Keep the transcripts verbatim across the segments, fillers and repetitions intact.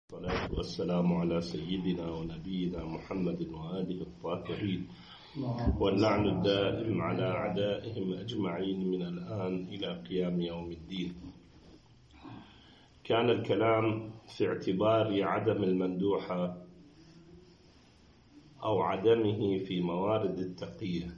والصلاة والسلام على سيدنا ونبينا محمد وآله الطاهرين، واللعن الدائم على أعدائهم أجمعين من الآن إلى قيام يوم الدين. كان الكلام في اعتبار عدم المندوحة أو عدمه في موارد التقية،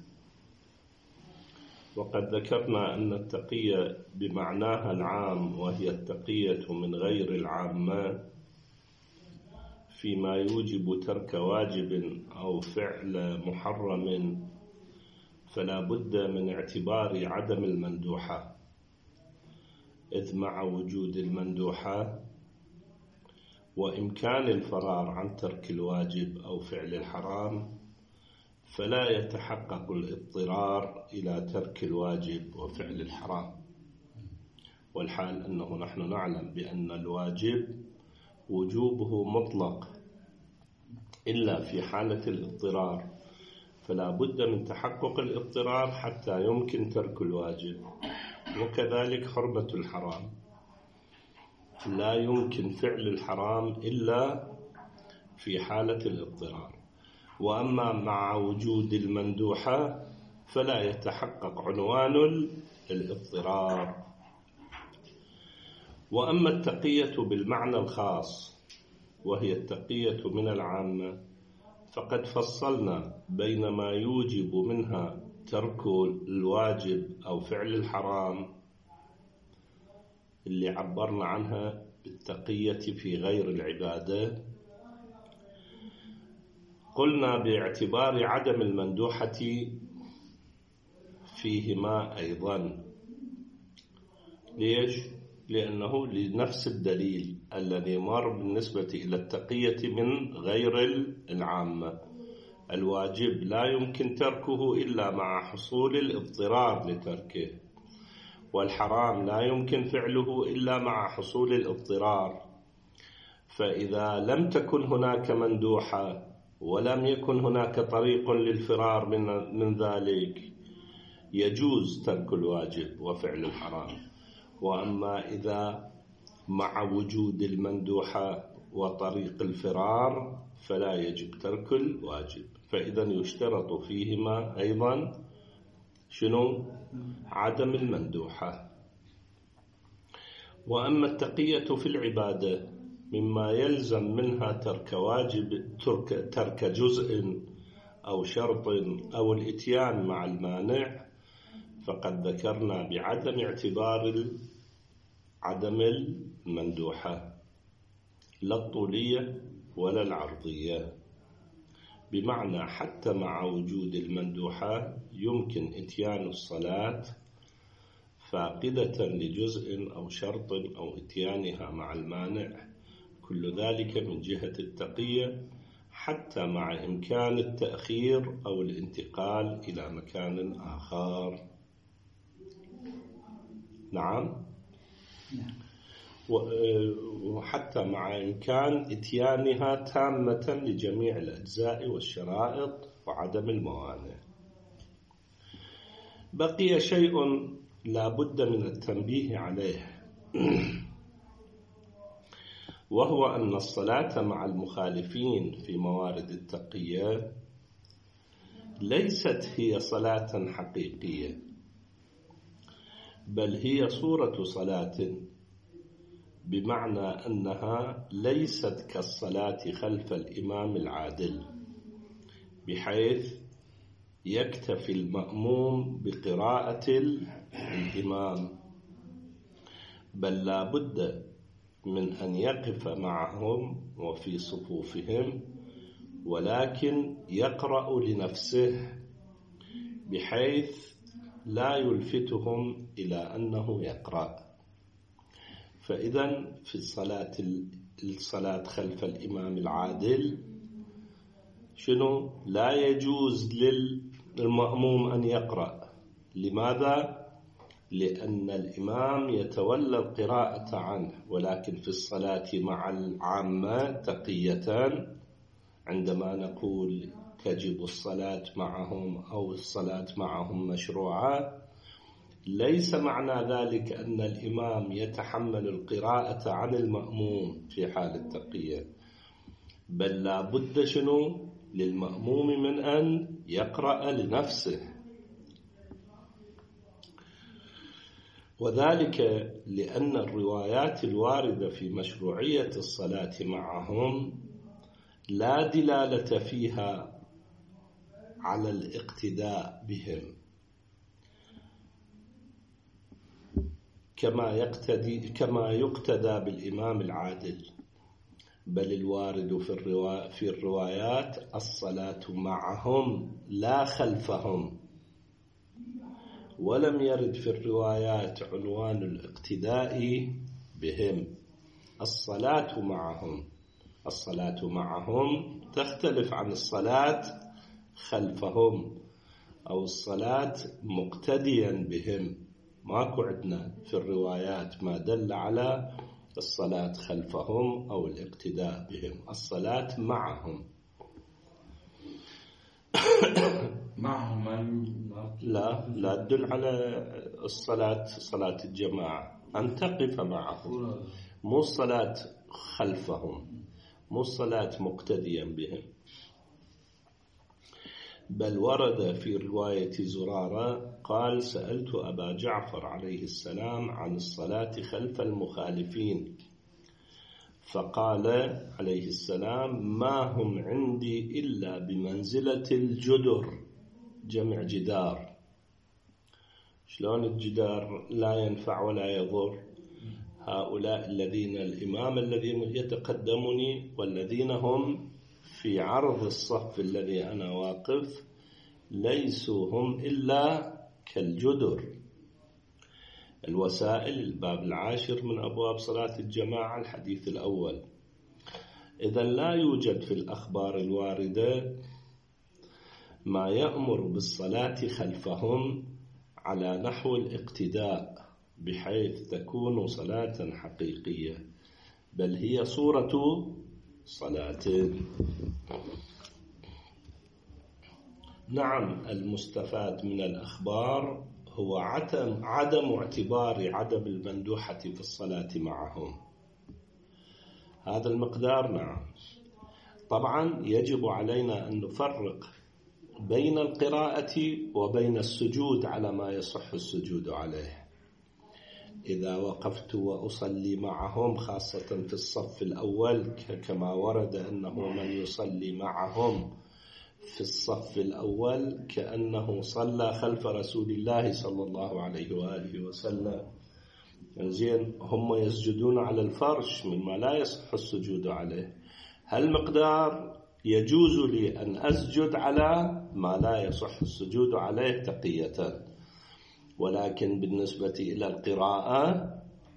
وقد ذكرنا أن التقية بمعناها العام وهي التقية من غير العامة فيما يوجب ترك واجب أو فعل محرم، فلا بد من اعتبار عدم المندوحة، إذ مع وجود المندوحة وإمكان الفرار عن ترك الواجب أو فعل الحرام فلا يتحقق الاضطرار إلى ترك الواجب وفعل الحرام. والحال أنه نحن نعلم بأن الواجب وجوبه مطلق إلا في حالة الاضطرار، فلا بد من تحقق الاضطرار حتى يمكن ترك الواجب، وكذلك حرمة الحرام، لا يمكن فعل الحرام إلا في حالة الاضطرار. وأما مع وجود المندوحة فلا يتحقق عنوان الاضطرار. وأما التقية بالمعنى الخاص وهي التقية من العامة، فقد فصلنا بين ما يوجب منها ترك الواجب أو فعل الحرام اللي عبرنا عنها بالتقية في غير العبادة. قلنا باعتبار عدم المندوحة فيهما أيضا. ليش؟ لأنه لنفس الدليل الذي مر بالنسبة إلى التقية من غير العامة. الواجب لا يمكن تركه إلا مع حصول الاضطرار لتركه، والحرام لا يمكن فعله إلا مع حصول الاضطرار. فإذا لم تكن هناك مندوحة ولم يكن هناك طريق للفرار من, من ذلك يجوز ترك الواجب وفعل الحرام. وأما إذا مع وجود المندوحة وطريق الفرار فلا يجب ترك الواجب. فإذا يشترط فيهما أيضا شنو؟ عدم المندوحة. وأما التقية في العبادة مما يلزم منها ترك واجب ترك, ترك جزء أو شرط أو الإتيان مع المانع، فقد ذكرنا بعدم اعتبار عدم المندوحة لا الطولية ولا العرضية، بمعنى حتى مع وجود المندوحة يمكن إتيان الصلاة فاقدة لجزء أو شرط أو إتيانها مع المانع، كل ذلك من جهة التقية، حتى مع إمكان التأخير أو الانتقال إلى مكان آخر. نعم، وحتى مع إمكان إتيانها تامة لجميع الأجزاء والشرائط وعدم الموانع. بقي شيء لا بد من التنبيه عليه، وهو أن الصلاة مع المخالفين في موارد التقية ليست هي صلاة حقيقية، بل هي صورة صلاة، بمعنى أنها ليست كالصلاة خلف الإمام العادل، بحيث يكتفي المأموم بقراءة الإمام، بل لا بد من أن يقف معهم وفي صفوفهم، ولكن يقرأ لنفسه بحيث لا يلفتهم إلى أنه يقرأ. فإذا في الصلاة الصلاة خلف الإمام العادل شنو؟ لا يجوز للمأموم أن يقرأ. لماذا؟ لأن الإمام يتولى القراءة عنه. ولكن في الصلاة مع العامة تقية، عندما نقول تجب الصلاة معهم أو الصلاة معهم مشروعة، ليس معنى ذلك أن الإمام يتحمل القراءة عن المأموم في حال التقية، بل لا بد شنو للمأموم من أن يقرأ لنفسه، وذلك لأن الروايات الواردة في مشروعية الصلاة معهم لا دلالة فيها على الاقتداء بهم كما يقتدي كما يقتدى بالإمام العادل، بل الوارد في الروا في الروايات الصلاة معهم لا خلفهم، ولم يرد في الروايات عنوان الاقتداء بهم. الصلاة معهم الصلاة معهم تختلف عن الصلاة خلفهم أو الصلاة مقتديا بهم. ماكو عندنا في الروايات ما دل على الصلاة خلفهم أو الاقتداء بهم، الصلاة معهم. معهم لا لا تدل على الصلاة صلاة الجماعة، أن تقف معهم، مو الصلاة خلفهم، مو الصلاة مقتديا بهم. بل ورد في رواية زرارة قال: سألت أبا جعفر عليه السلام عن الصلاة خلف المخالفين، فقال عليه السلام: ما هم عندي إلا بمنزلة الجدر، جمع جدار. شلون الجدار لا ينفع ولا يضر؟ هؤلاء الذين الإمام الذي يتقدمني والذين هم في عرض الصف الذي أنا واقف ليسوا هم إلا كالجدر. الوسائل الباب العاشر من أبواب صلاة الجماعة الحديث الأول. إذن لا يوجد في الأخبار الواردة ما يأمر بالصلاة خلفهم على نحو الاقتداء بحيث تكون صلاة حقيقية، بل هي صورة صلاة. نعم، المستفاد من الأخبار هو عدم عدم اعتبار عدم المندوحة في الصلاة معهم، هذا المقدار. نعم، طبعا يجب علينا أن نفرق بين القراءة وبين السجود على ما يصح السجود عليه. إذا وقفت وأصلي معهم خاصة في الصف الأول كما ورد أنه من يصلي معهم في الصف الأول كأنه صلى خلف رسول الله صلى الله عليه وآله وسلم، زين، هم يسجدون على الفرش مما لا يصح السجود عليه. هل مقدار يجوز لي أن أسجد على ما لا يصح السجود عليه تقية، ولكن بالنسبة إلى القراءة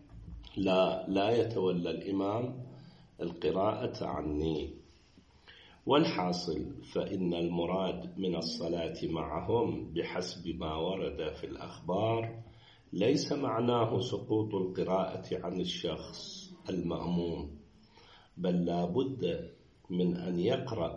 لا لا يتولى الإمام القراءة عني. والحاصل فإن المراد من الصلاة معهم بحسب ما ورد في الأخبار ليس معناه سقوط القراءة عن الشخص المأموم، بل لا بد من أن يقرأ،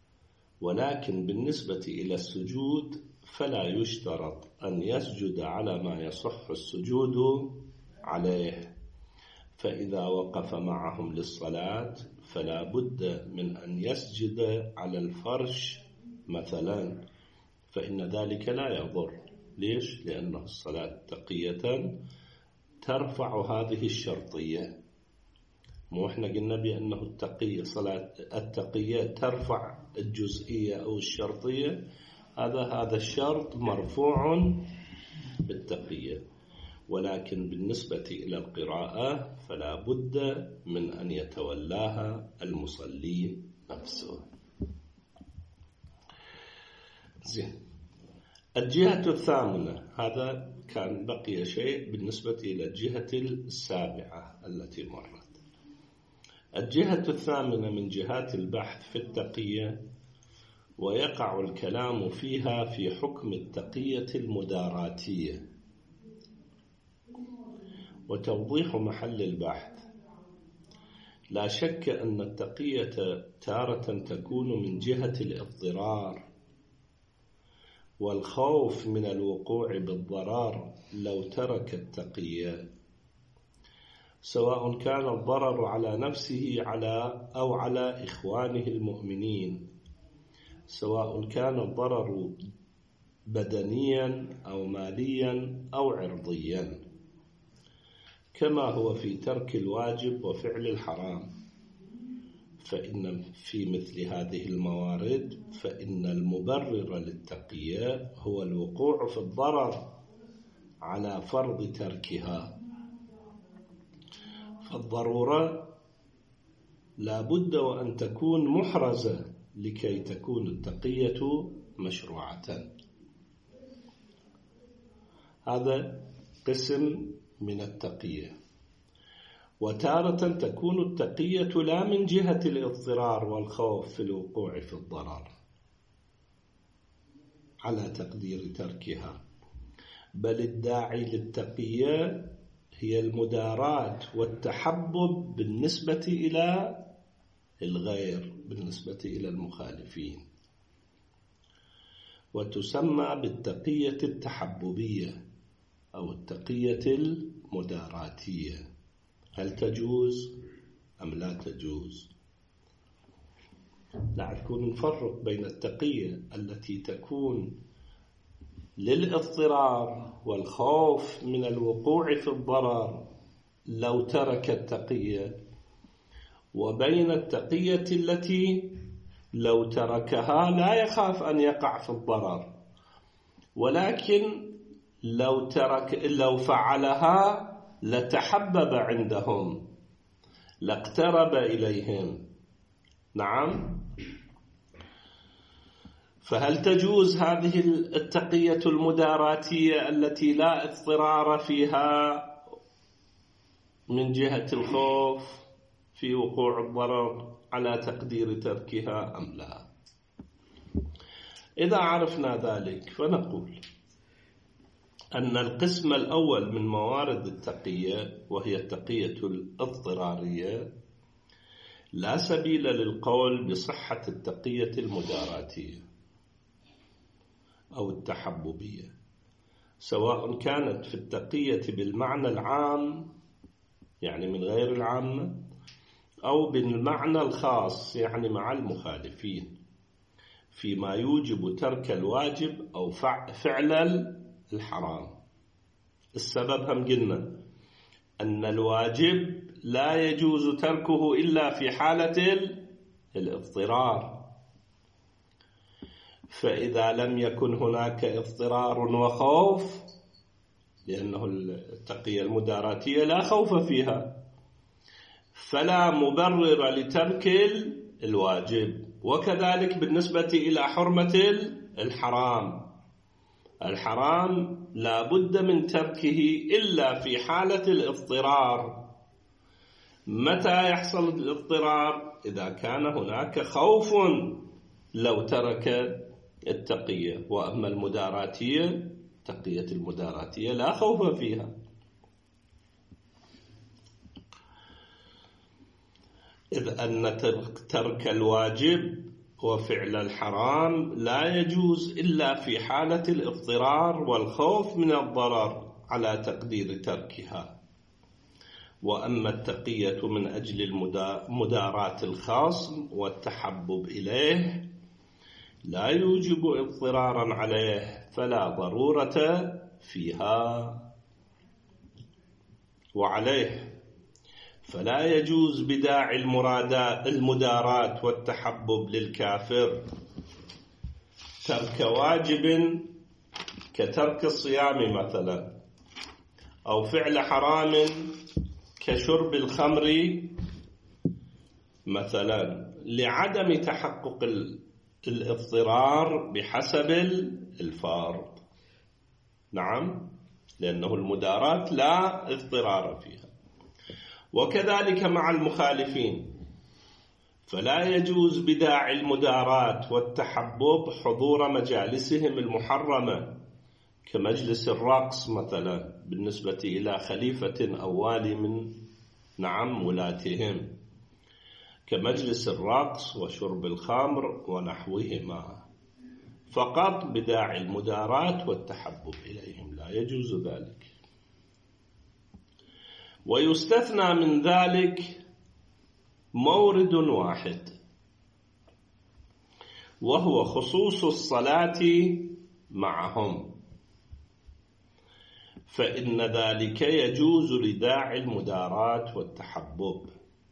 ولكن بالنسبة إلى السجود فلا يشترط أن يسجد على ما يصح السجود عليه. فإذا وقف معهم للصلاة فلا بد من أن يسجد على الفرش مثلا، فإن ذلك لا يضر. ليش؟ لأن الصلاة تقية ترفع هذه الشرطية. مو احنا قلنا بأنه التقية صلاة التقية ترفع الجزئية أو الشرطية، هذا هذا الشرط مرفوع بالتقية. ولكن بالنسبة إلى القراءة فلا بد من أن يتولاها المصلي نفسه. زين، الجهة الثامنة، هذا كان بقي شيء بالنسبة إلى الجهة السابعة التي مرت. الجهة الثامنة من جهات البحث في التقية، ويقع الكلام فيها في حكم التقية المداراتية. وتوضيح محل البحث: لا شك أن التقية تارة تكون من جهة الاضطرار، والخوف من الوقوع بالضرر لو ترك التقية، سواء كان الضرر على نفسه على أو على إخوانه المؤمنين، سواء كان الضرر بدنيا أو ماليا أو عرضيا، كما هو في ترك الواجب وفعل الحرام. فإن في مثل هذه الموارد فإن المبرر للتقية هو الوقوع في الضرر على فرض تركها. فالضرورة لا بد وأن تكون محرزة لكي تكون التقية مشروعة. هذا قسم من التقية. وتارة تكون التقية لا من جهة الاضطرار والخوف في الوقوع في الضرر على تقدير تركها، بل الداعي للتقية هي المداراة والتحبب بالنسبة إلى الغير، بالنسبة إلى المخالفين، وتسمى بالتقية التحببية أو التقية المداراتية. هل تجوز أم لا تجوز؟ نكون نفرق بين التقية التي تكون للاضطرار والخوف من الوقوع في الضرر لو ترك التقية، وبين التقية التي لو تركها لا يخاف أن يقع في الضرر، ولكن لو ترك لو فعلها لتحبب عندهم، لاقترب إليهم. نعم. فهل تجوز هذه التقية المداراتية التي لا اضطرار فيها من جهة الخوف في وقوع الضرر على تقدير تركها أم لا؟ إذا عرفنا ذلك فنقول أن القسم الأول من موارد التقية وهي التقية الاضطرارية لا سبيل للقول بصحة التقية المداراتية أو التحببية، سواء كانت في التقية بالمعنى العام يعني من غير العامة، أو بالمعنى الخاص يعني مع المخالفين، فيما يوجب ترك الواجب أو فعل الحرام. السبب هم قلنا أن الواجب لا يجوز تركه إلا في حالة الاضطرار، فإذا لم يكن هناك اضطرار وخوف، لأنه التقية المداراتية لا خوف فيها، فلا مبرر لترك الواجب. وكذلك بالنسبة إلى حرمة الحرام، الحرام لا بد من تركه إلا في حالة الاضطرار. متى يحصل الاضطرار؟ إذا كان هناك خوف لو ترك التقية. وأما المداراتية، تقية المداراتية لا خوف فيها. إذ أن ترك الواجب وفعل الحرام لا يجوز إلا في حالة الاضطرار والخوف من الضرر على تقدير تركها. وأما التقية من أجل المداراة الخصم والتحبب إليه لا يوجب اضطرارا عليه، فلا ضرورة فيها. وعليه فلا يجوز بداعي المدارات والتحبب للكافر ترك واجب كترك الصيام مثلا، أو فعل حرام كشرب الخمر مثلا، لعدم تحقق الاضطرار بحسب الفرض. نعم، لأنه المدارات لا اضطرار فيها. وكذلك مع المخالفين، فلا يجوز بداعي المدارات والتحبب حضور مجالسهم المحرمة كمجلس الرقص مثلا بالنسبة إلى خليفة أو والي من نعم ولاتهم، كمجلس الرقص وشرب الخمر ونحوهما، فقط بداعي المداراة والتحبب إليهم، لا يجوز ذلك. ويستثنى من ذلك مورد واحد، وهو خصوص الصلاة معهم، فإن ذلك يجوز لداعي المداراة والتحبب،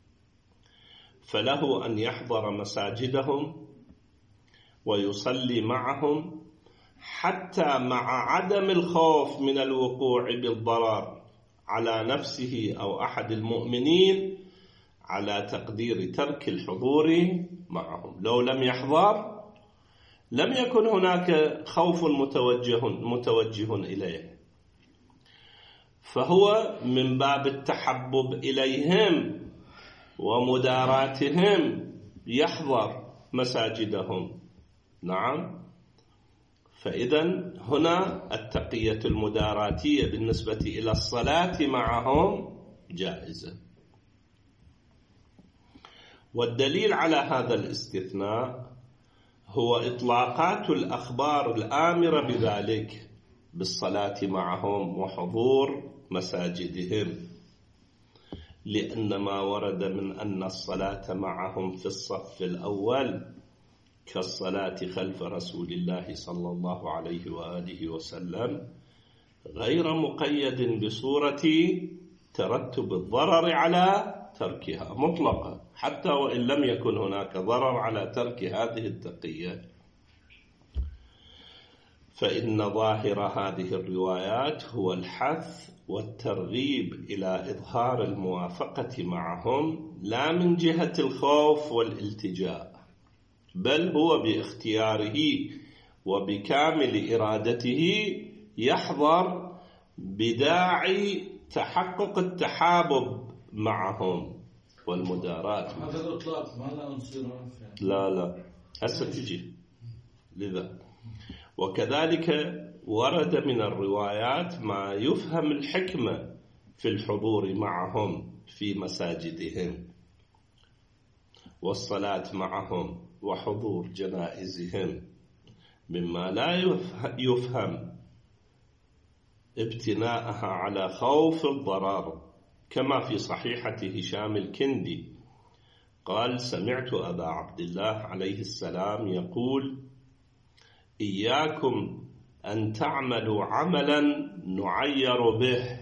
فله أن يحضر مساجدهم ويصلي معهم حتى مع عدم الخوف من الوقوع بالضرر على نفسه أو أحد المؤمنين، على تقدير ترك الحضور معهم. لو لم يحضر لم يكن هناك خوف متوجه, متوجه إليه، فهو من باب التحبب إليهم ومداراتهم يحضر مساجدهم. نعم، فإذا هنا التقية المداراتية بالنسبة إلى الصلاة معهم جائزة. والدليل على هذا الاستثناء هو إطلاقات الأخبار الآمرة بذلك بالصلاة معهم وحضور مساجدهم، لأن ما ورد من أن الصلاة معهم في الصف الأول كالصلاة خلف رسول الله صلى الله عليه وآله وسلم غير مقيد بصورة ترتب الضرر على تركها مطلقا، حتى وإن لم يكن هناك ضرر على ترك هذه التقية. فإن ظاهر هذه الروايات هو الحث والترغيب إلى إظهار الموافقة معهم، لا من جهة الخوف والالتجاء، بل هو باختياره وبكامل إرادته يحضر بداعي تحقق التحابب معهم والمدارات. هذا الإطلاق ما لا انصراف يعني. لا لا هسه تجي لذا. وكذلك ورد من الروايات ما يفهم الحكمة في الحضور معهم في مساجدهم والصلاة معهم وحضور جنائزهم، مما لا يفهم ابتناءها على خوف الضرر، كما في صحيحة هشام الكندي قال: سمعت أبا عبد الله عليه السلام يقول: إياكم أن تعملوا عملا نعير به،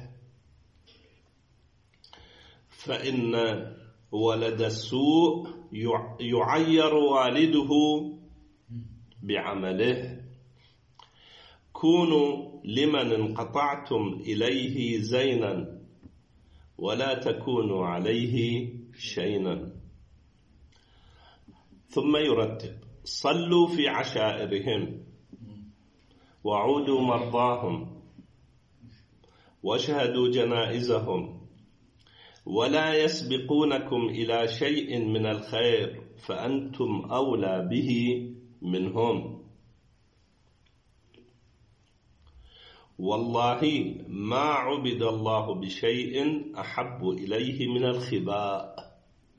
فإن ولد السوء يعير والده بعمله. كونوا لمن انقطعتم إليه زينا ولا تكونوا عليه شينا. ثم يرتب: صلوا في عشائرهم، وعودوا مرضاهم، واشهدوا جنائزهم، ولا يسبقونكم إلى شيء من الخير فأنتم أولى به منهم. والله ما عبد الله بشيء أحب إليه من الخباء.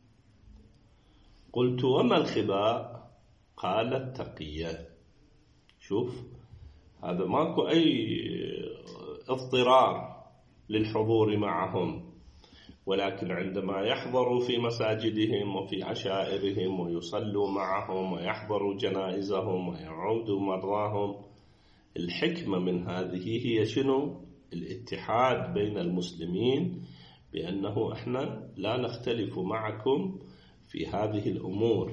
قلت: وما الخباء؟ قال: التقية. شوف، هذا ماكو أي اضطرار للحضور معهم، ولكن عندما يحضروا في مساجدهم وفي عشائرهم ويصلوا معهم ويحضروا جنائزهم ويعودوا مرضاهم، الحكمة من هذه هي شنو؟ الاتحاد بين المسلمين، بأنه احنا لا نختلف معكم في هذه الأمور.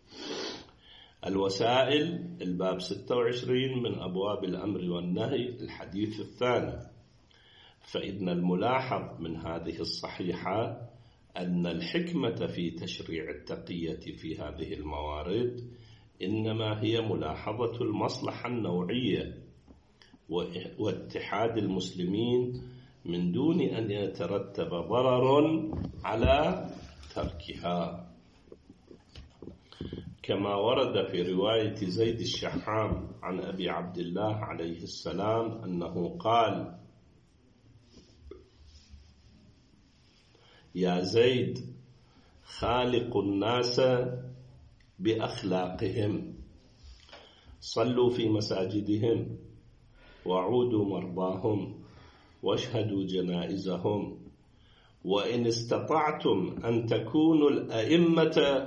الوسائل الباب ستة وعشرين من أبواب الأمر والنهي الحديث الثاني. فإن الملاحظ من هذه الصحيحة أن الحكمة في تشريع التقية في هذه الموارد إنما هي ملاحظة المصلحة النوعية واتحاد المسلمين من دون أن يترتب ضرر على تركها، كما ورد في رواية زيد الشحام عن أبي عبد الله عليه السلام أنه قال: يا زيد، خالق الناس بأخلاقهم، صلوا في مساجدهم وعودوا مرضاهم واشهدوا جنائزهم وإن استطعتم أن تكونوا الأئمة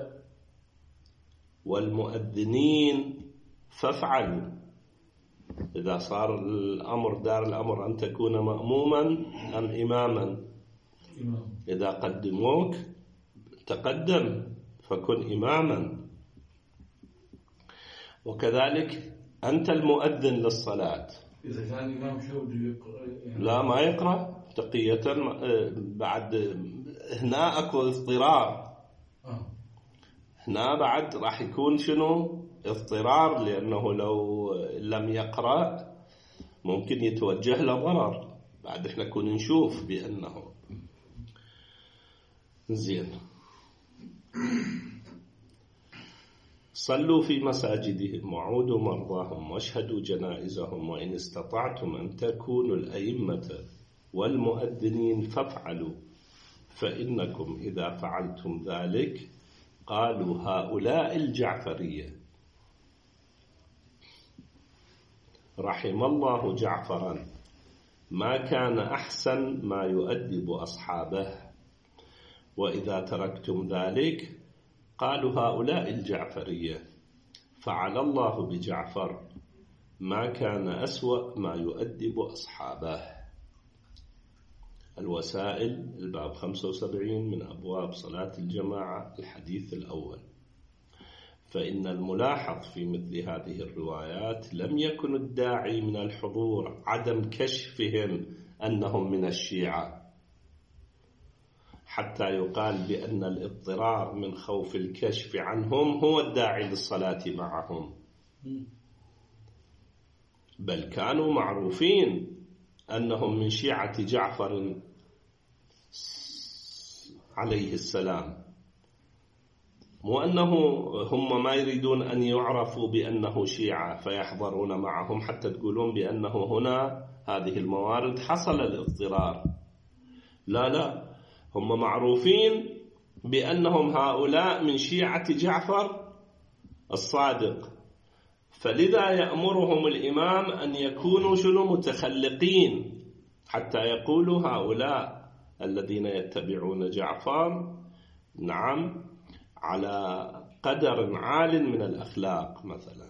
والمؤذنين فافعلوا. إذا صار الأمر دار الأمر أن تكون مأموما أم إماما، إذا قدموك تقدم فكن إماما. وكذلك أنت المؤذن للصلاة. إذا كان إمام شودي يقرأ يعني لا ما يقرأ تقية بعد هنا أكو اضطرار. آه. هنا بعد راح يكون شنو اضطرار، لأنه لو لم يقرأ ممكن يتوجه له ضرر. بعد احنا كنا نشوف بأنه زين. صلوا في مساجدهم وعودوا مرضاهم واشهدوا جنائزهم وإن استطعتم أن تكونوا الأئمة والمؤذنين فافعلوا فإنكم إذا فعلتم ذلك قالوا هؤلاء الجعفرية رحم الله جعفرا ما كان أحسن ما يؤدب أصحابه، وإذا تركتم ذلك قالوا هؤلاء الجعفرية فعل الله بجعفر ما كان أسوأ ما يؤدب أصحابه. الوسائل الباب خمسة وسبعين من أبواب صلاة الجماعة الحديث الأول. فإن الملاحظ في مثل هذه الروايات لم يكن الداعي من الحضور عدم كشفهم أنهم من الشيعة حتى يقال بأن الاضطرار من خوف الكشف عنهم هو الداعي للصلاة معهم، بل كانوا معروفين أنهم من شيعة جعفر عليه السلام، مو أنه هم ما يريدون أن يعرفوا بأنه شيعة فيحضرون معهم حتى تقولون بأنه هنا هذه الموارد حصل الاضطرار. لا لا، هم معروفين بأنهم هؤلاء من شيعة جعفر الصادق، فلذا يأمرهم الإمام أن يكونوا شنو متخلقين حتى يقولوا هؤلاء الذين يتبعون جعفر نعم على قدر عال من الأخلاق مثلا،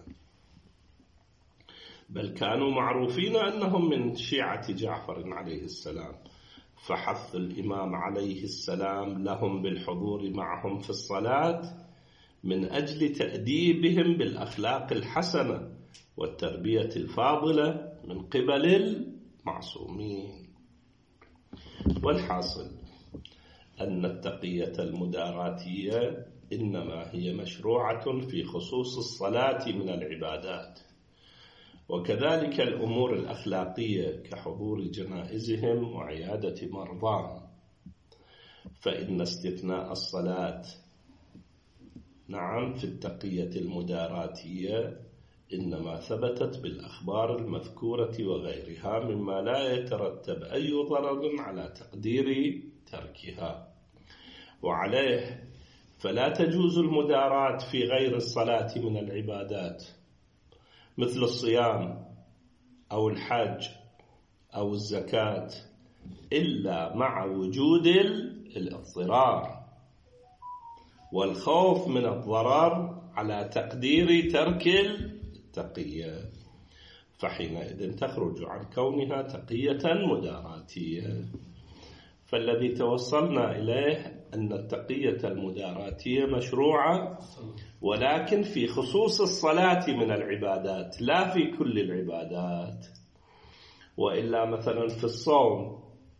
بل كانوا معروفين أنهم من شيعة جعفر عليه السلام. فحث الإمام عليه السلام لهم بالحضور معهم في الصلاة من أجل تأديبهم بالأخلاق الحسنة والتربية الفاضلة من قبل المعصومين. والحاصل أن التقية المداراتية إنما هي مشروعة في خصوص الصلاة من العبادات، وكذلك الأمور الأخلاقية كحضور جنائزهم وعيادة مرضاهم. فإن استثناء الصلاة نعم في التقية المداراتية إنما ثبتت بالأخبار المذكورة وغيرها مما لا يترتب أي ضرر على تقدير تركها، وعليه فلا تجوز المداراة في غير الصلاة من العبادات مثل الصيام أو الحج أو الزكاة إلا مع وجود الاضطرار والخوف من الضرر على تقدير ترك التقية، فحينئذ تخرج عن كونها تقية مداراتية. فالذي توصلنا إليه أن التقية المداراتية مشروعة ولكن في خصوص الصلاة من العبادات لا في كل العبادات. وإلا مثلا في الصوم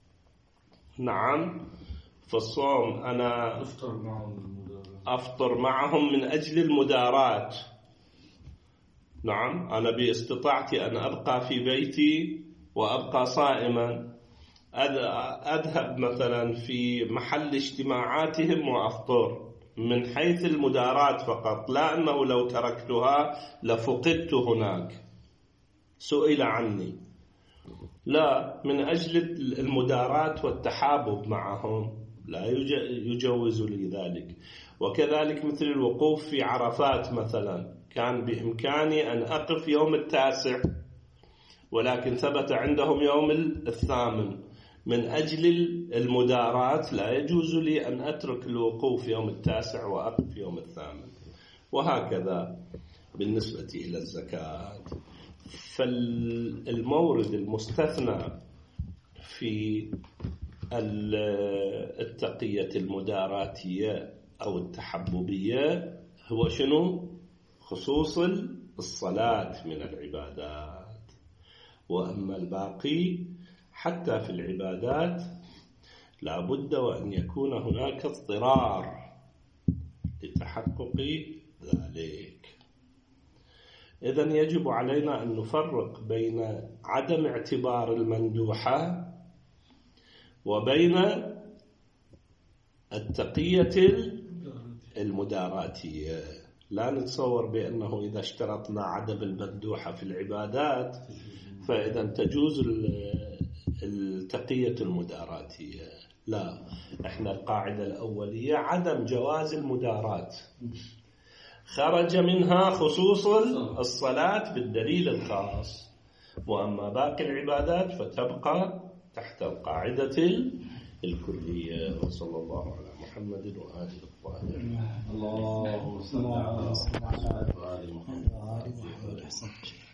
نعم في الصوم أنا أفطر معهم من أجل المداراة، نعم أنا باستطاعتي أن أبقى في بيتي وأبقى صائما، أذهب مثلا في محل اجتماعاتهم وأفطر من حيث المداراة فقط، لا أنه لو تركتها لفقدت هناك سئل عني، لا، من أجل المداراة والتحابب معهم لا يجوز لي ذلك. وكذلك مثل الوقوف في عرفات مثلا، كان بإمكاني أن أقف يوم التاسع ولكن ثبت عندهم يوم الثامن، من أجل المداراة لا يجوز لي أن أترك الوقوف يوم التاسع وأقف يوم الثامن. وهكذا بالنسبة إلى الزكاة. فالمورد المستثنى في التقية المداراتية أو التحببية هو شنو؟ خصوص الصلاة من العبادات. وأما الباقي حتى في العبادات لا بد وأن يكون هناك اضطرار لتحقق ذلك. إذن يجب علينا أن نفرق بين عدم اعتبار المندوحة وبين التقية المداراتية. لا نتصور بأنه إذا اشترطنا عدم المندوحة في العبادات فإذا تجوز التقية المداراتية. لا، احنا القاعدة الأولية عدم جواز المدارات، خرج منها خصوص الصلاة بالدليل الخاص، وأما باقي العبادات فتبقى تحت القاعدة الكلية. وصلى الله على محمد وآله الطاهرين. اللهم صل على محمد وآل محمد.